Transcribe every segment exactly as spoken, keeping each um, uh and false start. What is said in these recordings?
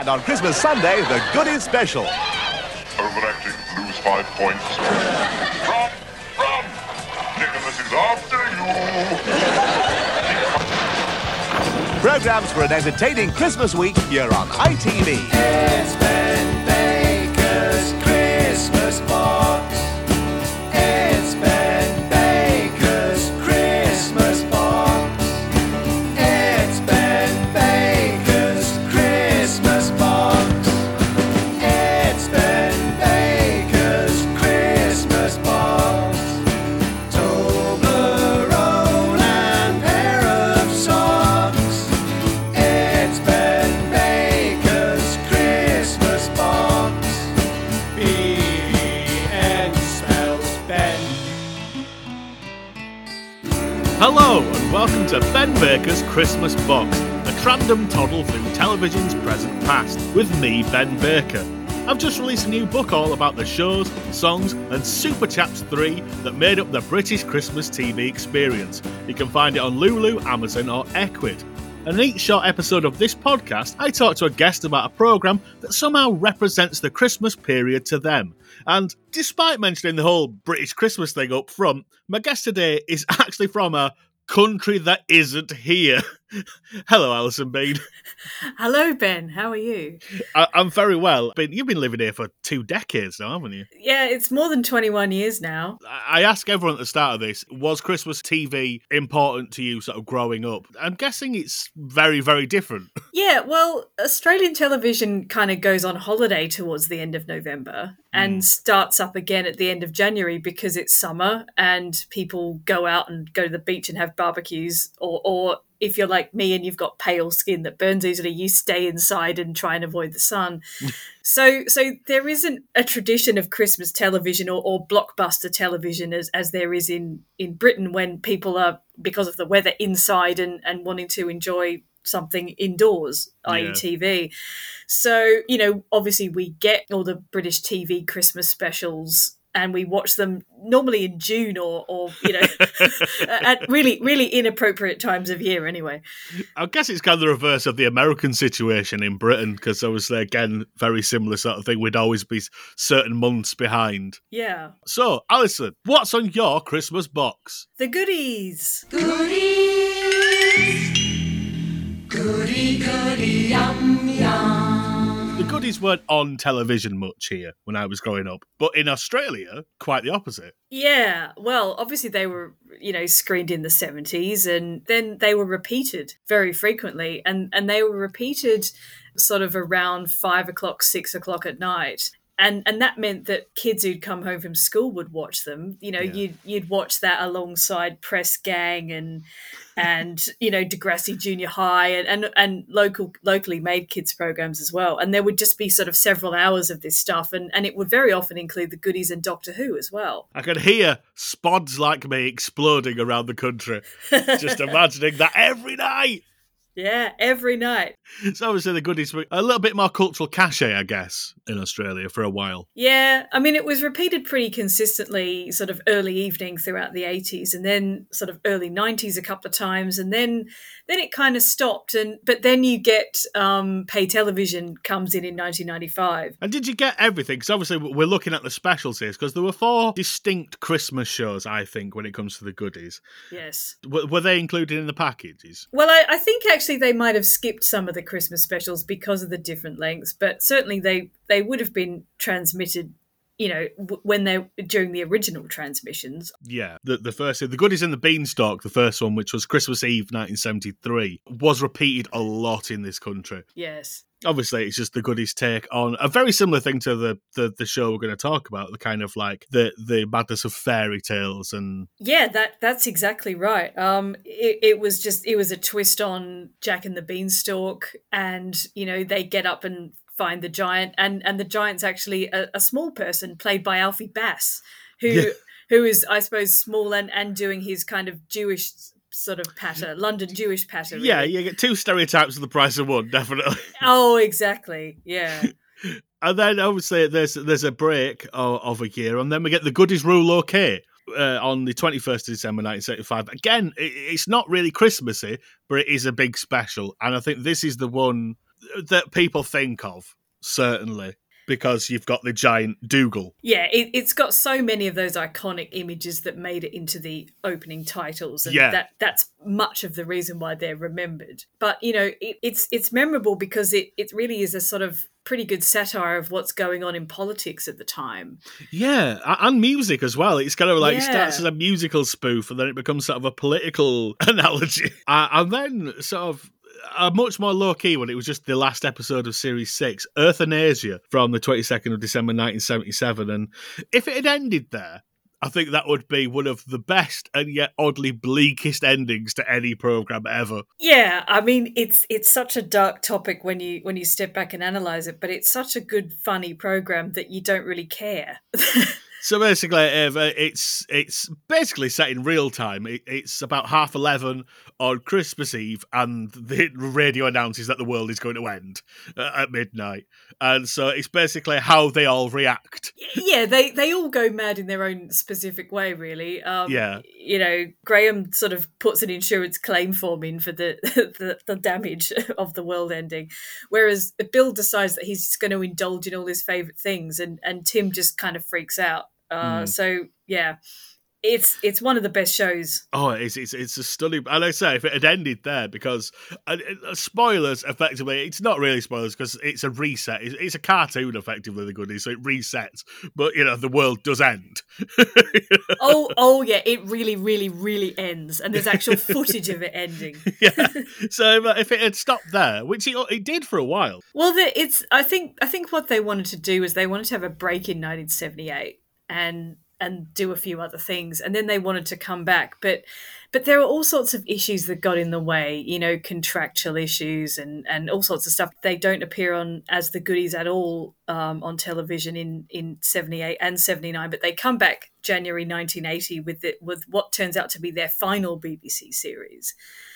And on Christmas Sunday, the Goodies Special. Overacting, lose five points. Run! Run! Nicholas is after you! Programmes for an entertaining Christmas week here on I T V. It's Ben Baker's Christmas box. It's Ben Baker's Christmas box. It's Ben Baker's Christmas box. It's Ben Baker's Christmas box. Toblerone and pair of socks. It's Ben Baker's Christmas box. B E N spells Ben. Hello and welcome to Ben Baker's Christmas Box, a random toddle through television's present past, with me, Ben Baker. I've just released a new book all about the shows, songs and Super Chaps three that made up the British Christmas T V experience. You can find it on Lulu, Amazon or Equid. And in each short episode of this podcast, I talk to a guest about a programme that somehow represents the Christmas period to them. And despite mentioning the whole British Christmas thing up front, my guest today is actually from a country that isn't here. Hello, Alison Bean. Hello, Ben. How are you? I- I'm very well. Ben, you've been living here for two decades now, haven't you? Yeah, it's more than twenty-one years now. I I ask everyone at the start of this, was Christmas T V important to you sort of growing up? I'm guessing it's very, very different. Yeah, well, Australian television kind of goes on holiday towards the end of November and starts up again at the end of January because it's summer and people go out and go to the beach and have barbecues, or, or if you're like me and you've got pale skin that burns easily, you stay inside and try and avoid the sun. so so there isn't a tradition of Christmas television or, or blockbuster television as, as there is in, in Britain, when people are, because of the weather, inside and, and wanting to enjoy something indoors, that is Yeah. T V. So, you know, obviously we get all the British T V Christmas specials and we watch them normally in June or, or you know, at really, really inappropriate times of year anyway. I guess it's kind of the reverse of the American situation in Britain, because obviously, again, very similar sort of thing. We'd always be certain months behind. Yeah. So, Alison, what's on your Christmas box? The goodies. Goody, goody, yum, yum. The goodies weren't on television much here when I was growing up, but in Australia, quite the opposite. Yeah, well, obviously they were, you know, screened in the seventies, and then they were repeated very frequently, and, and they were repeated sort of around five o'clock, six o'clock at night. And and that meant that kids who'd come home from school would watch them. You know, Yeah. you'd you'd watch that alongside Press Gang and and you know Degrassi Junior High and, and and local locally made kids programs as well. And there would just be sort of several hours of this stuff, and and it would very often include the goodies and Doctor Who as well. I could hear spods like me exploding around the country, just imagining that every night. Yeah, every night. So obviously the goodies were a little bit more cultural cachet, I guess, in Australia for a while. Yeah, I mean, it was repeated pretty consistently sort of early evening throughout the eighties, and then sort of early nineties a couple of times, and then then it kind of stopped. And but then you get um, pay television comes in in nineteen ninety-five. And did you get everything? Because obviously we're looking at the specials here, because there were four distinct Christmas shows, I think, when it comes to the goodies. Yes. W- were they included in the packages? Well, I, I think actually they might have skipped some of the Christmas specials because of the different lengths, but certainly they, they would have been transmitted, you know, w- when they during the original transmissions. Yeah. The the first, the goodies and the beanstalk, the first one, which was Christmas Eve nineteen seventy-three, was repeated a lot in this country. Yes. Obviously, it's just the goodies take on a very similar thing to the, the, the show we're going to talk about, the kind of like the, the madness of fairy tales and... Yeah, that that's exactly right. Um, it, it was just it was a twist on Jack and the Beanstalk, and you know they get up and find the giant, and and the giant's actually a, a small person played by Alfie Bass, who Yeah. who is I suppose small and and doing his kind of Jewish sort of patter, London Jewish patter. Really. Yeah, you get two stereotypes for the price of one, definitely. Oh, exactly. Yeah. And then obviously there's there's a break of, of a year, and then we get the goodies rule okay uh, on the twenty-first of December nineteen seventy-five. Again, it, it's not really Christmassy, but it is a big special, and I think this is the one that people think of, certainly, because you've got the giant Dougal. Yeah, it, it's got so many of those iconic images that made it into the opening titles, and Yeah. that that's much of the reason why they're remembered. But, you know, it, it's it's memorable because it, it really is a sort of pretty good satire of what's going on in politics at the time. Yeah, a- and music as well. It's kind of like, it Yeah. starts as a musical spoof, and then it becomes sort of a political analogy. Uh, and then sort of a much more low-key one, it was just the last episode of Series six, Euthanasia, from the twenty-second of December nineteen seventy-seven. And if it had ended there, I think that would be one of the best and yet oddly bleakest endings to any programme ever. Yeah, I mean, it's it's such a dark topic when you when you step back and analyse it, but it's such a good, funny programme that you don't really care. So basically, Eve, it's it's basically set in real time. It, it's about half eleven on Christmas Eve, and the radio announces that the world is going to end uh, at midnight. And so it's basically how they all react. Yeah, they, they all go mad in their own specific way, really. Um, Yeah. You know, Graham sort of puts an insurance claim form in for the, the, the damage of the world ending, whereas Bill decides that he's going to indulge in all his favourite things, and, and Tim just kind of freaks out. Uh, Mm. So, yeah, it's it's one of the best shows. Oh, it's it's it's a stunning. And I say, if it had ended there, because uh, uh, spoilers, effectively, it's not really spoilers because it's a reset. It's, it's a cartoon, effectively, the goodies, so it resets. But you know, the world does end. Oh, oh yeah, it really, really, really ends, and there's actual footage of it ending. Yeah. So uh, if it had stopped there, which it, it did for a while. Well, the, it's I think I think what they wanted to do is they wanted to have a break in nineteen seventy-eight and and do a few other things, and then they wanted to come back, but but there were all sorts of issues that got in the way, you know, contractual issues and and all sorts of stuff. They don't appear on as the goodies at all um, on television in in seventy-eight and seventy-nine, but they come back January nineteen eighty with it with what turns out to be their final B B C series.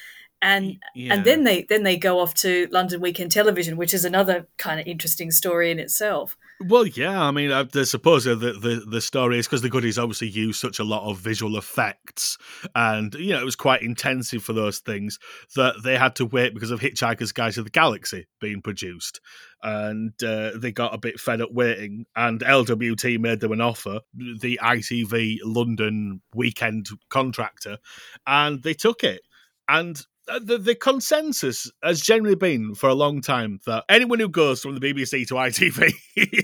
And Yeah. and then they then they go off to London Weekend Television, which is another kind of interesting story in itself. Well, yeah, I mean, I, I suppose the, the the story is because the goodies obviously use such a lot of visual effects, and you know it was quite intensive for those things that they had to wait because of Hitchhiker's Guide to the Galaxy being produced, and uh, they got a bit fed up waiting. And L W T made them an offer, the I T V London weekend contractor, and they took it. And the, the consensus has generally been for a long time that anyone who goes from the B B C to I T V,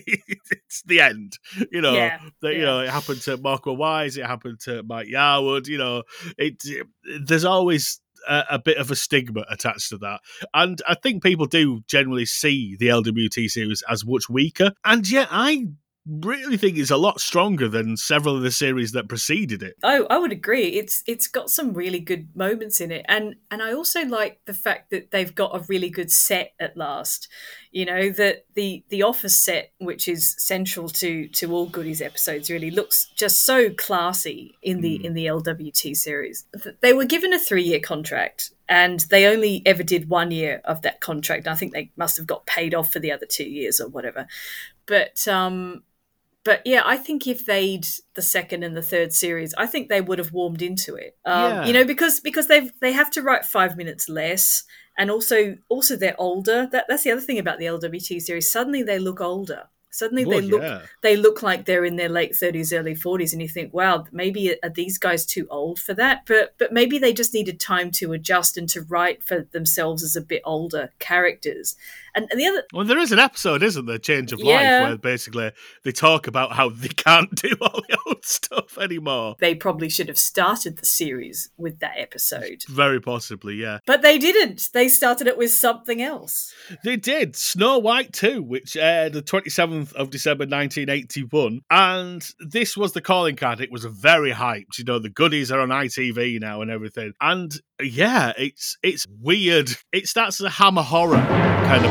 it's the end. You know, Yeah, that, you yeah. know, it happened to Marco Wise, it happened to Mike Yarwood. You know, it, it there's always a, a bit of a stigma attached to that, and I think people do generally see the L W T series as much weaker. And yet, I really think it's a lot stronger than several of the series that preceded it. Oh, I would agree. It's it's got some really good moments in it, and and I also like the fact that they've got a really good set at last. You know, that the the office set, which is central to to all Goodies episodes, really looks just so classy in the Mm. in the L W T series. They were given a three year contract, and they only ever did one year of that contract. I think they must have got paid off for the other two years or whatever. But um. But yeah, I think if they'd the second and the third series, I think they would have warmed into it. Um, Yeah. You know, because because they they have to write five minutes less, and also also they're older. That that's the other thing about the L W T series. Suddenly they look older. Suddenly Well, they look yeah. they look like they're in their late thirties, early forties, and you think, wow, maybe are these guys too old for that? But but maybe they just needed time to adjust and to write for themselves as a bit older characters. And, and the other Well, there is an episode, isn't there, Change of Yeah. Life, where basically they talk about how they can't do all the old stuff anymore. they probably should have started the series with that episode. Very possibly, yeah. But they didn't. They started it with something else. They did. Snow White two, which aired the twenty-seventh of December nineteen eighty-one. And this was the calling card. It was very hyped. You know, the goodies are on I T V now and everything. And yeah, it's it's weird. It starts as a Hammer horror kind of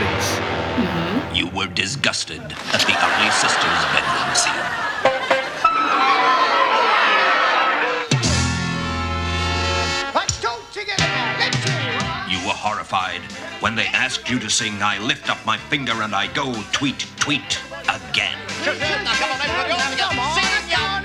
pastiche. You were disgusted at the ugly sister's bedroom scene. But don't you get it now, get you! You were horrified when they asked you to sing I Lift Up My Finger and I Go Tweet Tweet again. Come on, sing it down,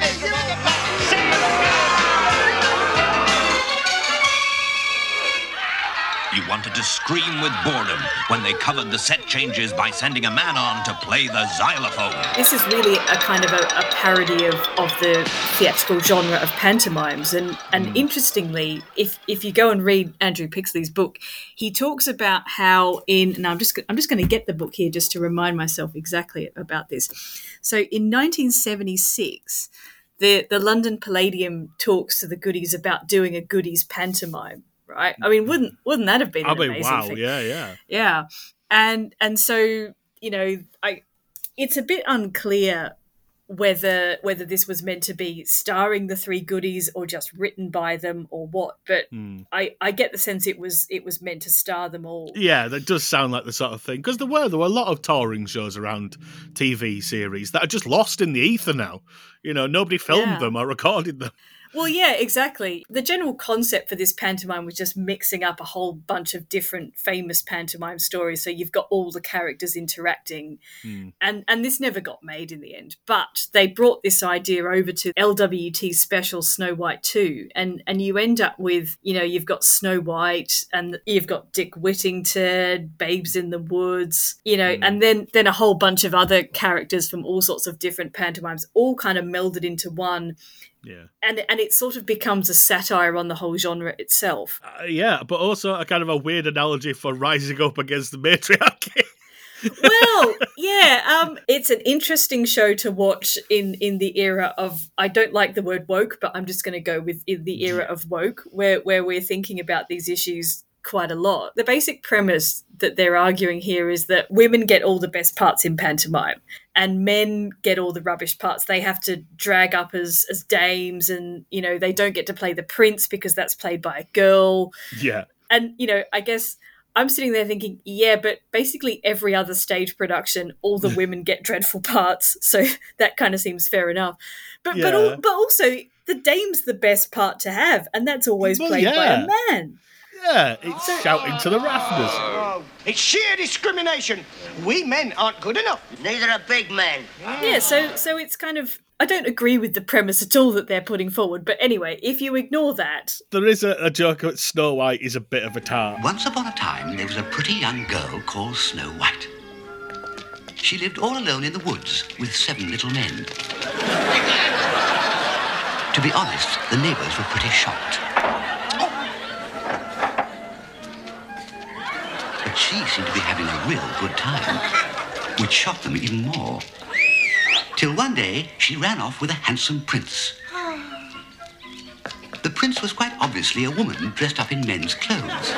sing it. You wanted to scream with boredom when they covered the set changes by sending a man on to play the xylophone. This is really a kind of a, a parody of, of the theatrical genre of pantomimes. And and Mm. interestingly, if if you go and read Andrew Pixley's book, he talks about how in and I'm just I'm just going to get the book here just to remind myself exactly about this. So in nineteen seventy-six, the the London Palladium talks to the Goodies about doing a Goodies pantomime. Right? I mean, wouldn't wouldn't that have been I an mean, amazing wow, thing? yeah, yeah. Yeah, and and so you know, I it's a bit unclear whether whether this was meant to be starring the three Goodies or just written by them or what. But Hmm. I I get the sense it was it was meant to star them all. Yeah, that does sound like the sort of thing. Because there were there were a lot of touring shows around T V series that are just lost in the ether now. You know, nobody filmed Yeah. them or recorded them. Well, yeah, exactly. The general concept for this pantomime was just mixing up a whole bunch of different famous pantomime stories. So you've got all the characters interacting, Hmm. and and this never got made in the end. But they brought this idea over to L W T special Snow White two, and and you end up with, you know, you've got Snow White and you've got Dick Whittington, Babes in the Woods, you know, and then then a whole bunch of other characters from all sorts of different pantomimes, all kind of melded into one. Yeah. And and it sort of becomes a satire on the whole genre itself. Uh, yeah, but also a kind of a weird analogy for rising up against the matriarchy. Well, yeah, um, it's an interesting show to watch in, in the era of, I don't like the word woke, but I'm just going to go with in the era of woke, where, where we're thinking about these issues quite a lot. The basic premise that they're arguing here is that women get all the best parts in pantomime and men get all the rubbish parts. They have to drag up as, as dames, and, you know, they don't get to play the prince because that's played by a girl. Yeah. And, you know, I guess I'm sitting there thinking, yeah, but basically every other stage production, all the women get dreadful parts. So that kind of seems fair enough. But but, Yeah. al- but also, the dame's the best part to have, and that's always Well, played by yeah. a man. Yeah, it's shouting to the rafters. It's sheer discrimination. We men aren't good enough. Neither are big men. Yeah, so so it's kind of, I don't agree with the premise at all that they're putting forward. But anyway, if you ignore that, There is a, a joke that Snow White is a bit of a tart. Once upon a time, there was a pretty young girl called Snow White. She lived all alone in the woods with seven little men. To be honest, the neighbors were pretty shocked. But she seemed to be having a real good time, which shocked them even more. Till one day, she ran off with a handsome prince. The prince was quite obviously a woman dressed up in men's clothes.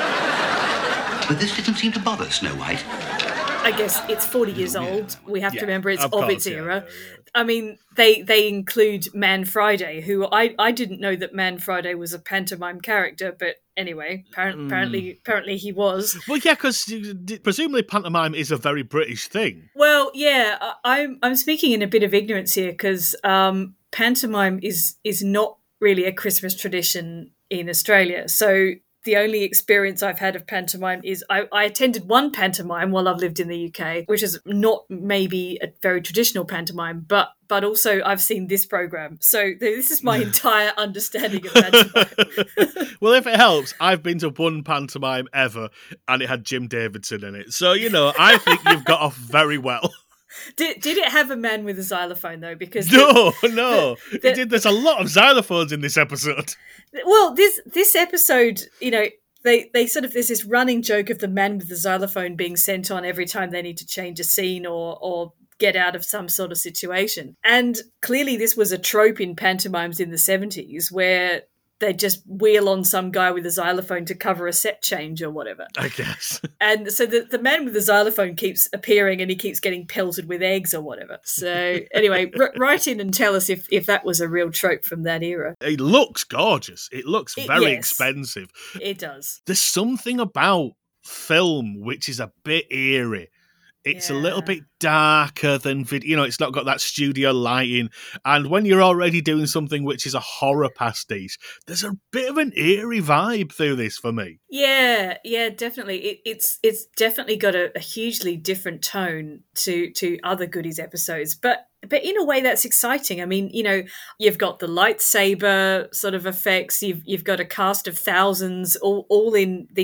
But this didn't seem to bother Snow White. I guess it's forty years old. We have Yeah, to remember it's of of, course, its yeah, era. yeah, yeah. I mean, they they include Man Friday, who I, I didn't know that Man Friday was a pantomime character, but anyway, apparently apparently, apparently he was. Well, yeah, because presumably pantomime is a very British thing. Well, yeah, I, I'm I'm speaking in a bit of ignorance here because um, pantomime is is not really a Christmas tradition in Australia. So the only experience I've had of pantomime is I, I attended one pantomime while I've lived in the U K, which is not maybe a very traditional pantomime, but but also I've seen this program. So this is my entire understanding of pantomime. Well, if it helps, I've been to one pantomime ever, and it had Jim Davidson in it. So, you know, I think you've got off very well. Did did it have a man with a xylophone though? Because No, no. the- It did- there's a lot of xylophones in this episode. well, this this episode, you know, they they sort of there's this running joke of the man with the xylophone being sent on every time they need to change a scene or or get out of some sort of situation. And clearly this was a trope in pantomimes in the seventies where they just wheel on some guy with a xylophone to cover a set change or whatever. I guess. And so the, the man with the xylophone keeps appearing and he keeps getting pelted with eggs or whatever. So anyway, r- write in and tell us if, if that was a real trope from that era. It looks gorgeous. It looks It- very yes. expensive. It does. There's something about film which is a bit eerie. It's a little Yeah. bit darker than video. You know, it's not got that studio lighting. And when you're already doing something which is a horror pastiche, there's a bit of an eerie vibe through this for me. Yeah, yeah, definitely. It, it's it's definitely got a, a hugely different tone to to other Goodies episodes, but but in a way that's exciting. I mean, you know, you've got the lightsaber sort of effects. You've you've got a cast of thousands, all all in these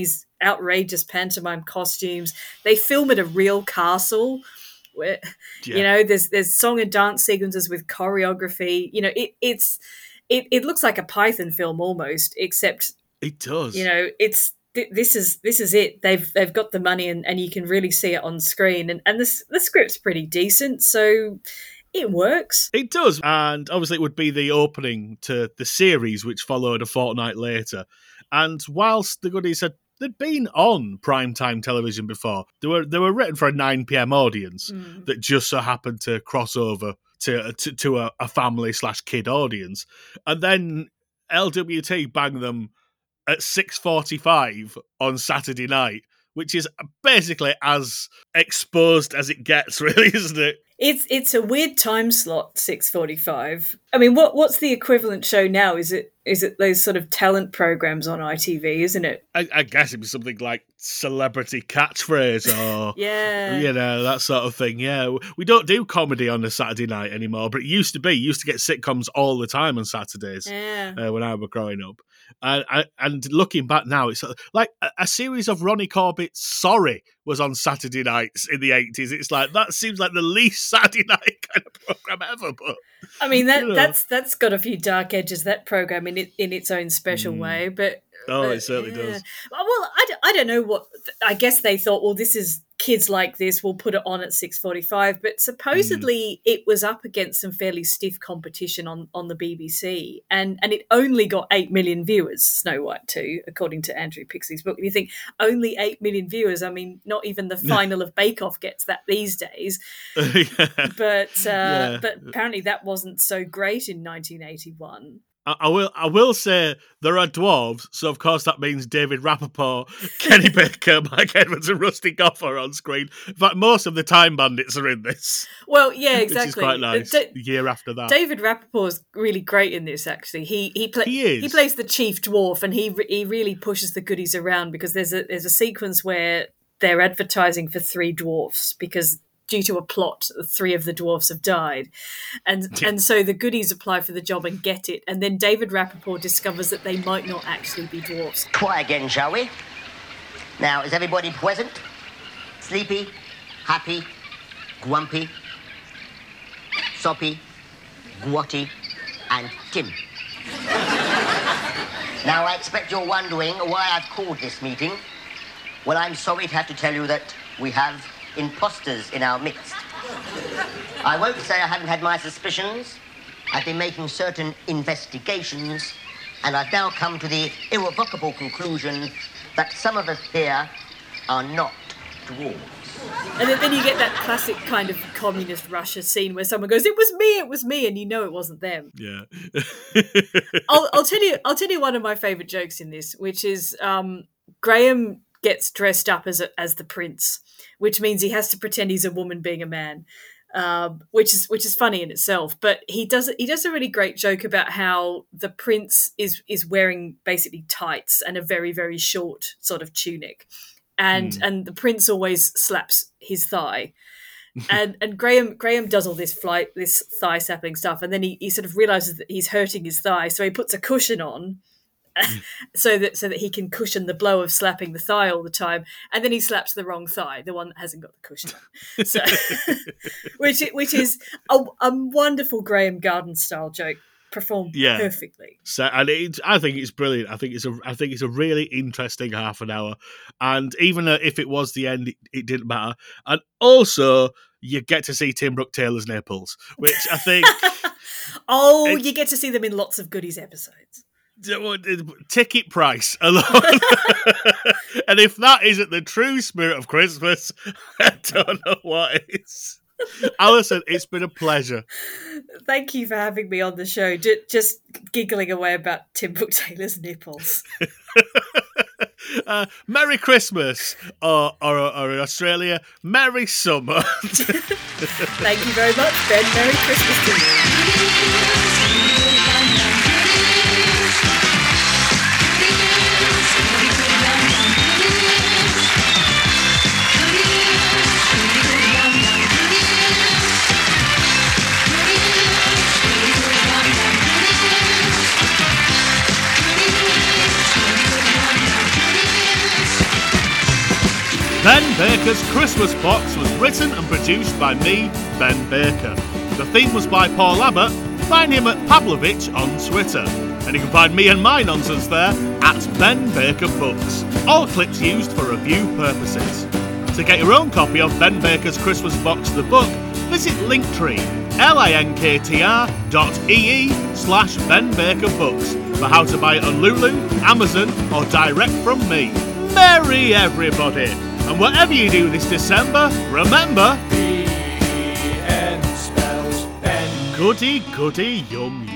outrageous pantomime costumes. They film at a real castle. Where, Yeah. you know, there's there's song and dance sequences with choreography. You know, it it's it, it looks like a Python film almost, except It does. you know, it's th- this is this is it. They've they've got the money, and, and you can really see it on screen. And and the the script's pretty decent, so it works. It does. And obviously it would be the opening to the series, which followed a fortnight later. And whilst the goodies had they'd been on primetime television before, they were they were written for a nine p.m. audience Mm. that just so happened to cross over to to, to a, a family slash kid audience. And then L W T banged them at six forty-five on Saturday night, which is basically as exposed as it gets, really, isn't it? It's it's a weird time slot, six forty-five. I mean, what what's the equivalent show now? Is it is it those sort of talent programs on I T V, isn't it? I, I guess it'd be something like Celebrity Catchphrase or, Yeah. you know, that sort of thing. Yeah, we don't do comedy on a Saturday night anymore, but it used to be. You used to get sitcoms all the time on Saturdays Yeah. uh, when I was growing up. And, I, and looking back now, it's like a, a series of Ronnie Corbett's Sorry was on Saturday nights in the eighties. It's like, that seems like the least Saturday night kind of program ever. But I mean that you know. that's that's got a few dark edges, that program, in it in its own special way. But Oh, but, it certainly does. Well, I, d- I don't know what. I guess they thought, well, this is kids like this. We'll put it on at six forty-five. But supposedly it was up against some fairly stiff competition on, on the B B C, and and it only got eight million viewers. Snow White two, according to Andrew Pixley's book. And you think only eight million viewers? I mean, not even the final of Bake Off gets that these days. Yeah. But uh, Yeah. but apparently that wasn't so great in nineteen eighty-one. I, I will I will say there are dwarves, so of course that means David Rappaport, Kenny Baker, Mike Edwards and Rusty Goffer on screen. In fact, most of the Time Bandits are in this. Well, yeah, exactly. Which is quite nice. Da- the year after that. David Rappaport's really great in this. Actually, he he, pla- He is. he plays the chief dwarf, and he re- he really pushes the goodies around, because there's a there's a sequence where they're advertising for three dwarfs because, due to a plot, three of the dwarfs have died. And and so the goodies apply for the job and get it. And then David Rappaport discovers that they might not actually be dwarfs. Try again, shall we? Now, is everybody present? Sleepy, happy, grumpy, soppy, gwotty, and Tim. Now, I expect you're wondering why I've called this meeting. Well, I'm sorry to have to tell you that we have imposters in our midst. I won't say I haven't had my suspicions. I've been making certain investigations, and I've now come to the irrevocable conclusion that some of us here are not dwarves. And then, then you get that classic kind of communist Russia scene where someone goes, "It was me, it was me," and you know it wasn't them. Yeah. I'll, I'll tell you. I'll tell you one of my favourite jokes in this, which is um, Graham gets dressed up as a, as the prince, which means he has to pretend he's a woman being a man, um, which is which is funny in itself. But he does he does a really great joke about how the prince is is wearing basically tights and a very very short sort of tunic, and mm. and the prince always slaps his thigh. and and Graham Graham does all this fly this thigh slapping stuff, and then he, he sort of realizes that he's hurting his thigh, so he puts a cushion on, mm. so that so that he can cushion the blow of slapping the thigh all the time, and then he slaps the wrong thigh, the one that hasn't got the cushion on. So, which which is a, a wonderful Graham Garden style joke, performed yeah. perfectly. So, and it, I think it's brilliant. I think it's a, I think it's a really interesting half an hour. And even if it was the end, it, it didn't matter. And also, you get to see Tim Brooke Taylor's nipples, which I think. oh, it, you get to see them in lots of Goodies episodes. Ticket price alone. And if that isn't the true spirit of Christmas, I don't know what is. Alison, it's been a pleasure. Thank you for having me on the show. J- just giggling away about Tim Brooke Taylor's nipples. uh, Merry Christmas, or, or, or in Australia, Merry Summer. Thank you very much, Ben. Merry Christmas to you. Baker's Christmas Box was written and produced by me, Ben Baker. The theme was by Paul Abbott. Find him at Pavlovich on Twitter. And you can find me and my nonsense there at Ben Baker Books. All clips used for review purposes. To get your own copy of Ben Baker's Christmas Box the book, visit Linktree, linktr dot ee slash Ben Baker Books for how to buy it on Lulu, Amazon or direct from me. Merry everybody! And whatever you do this December, remember... B E N spells Ben. Goody, goody, yum,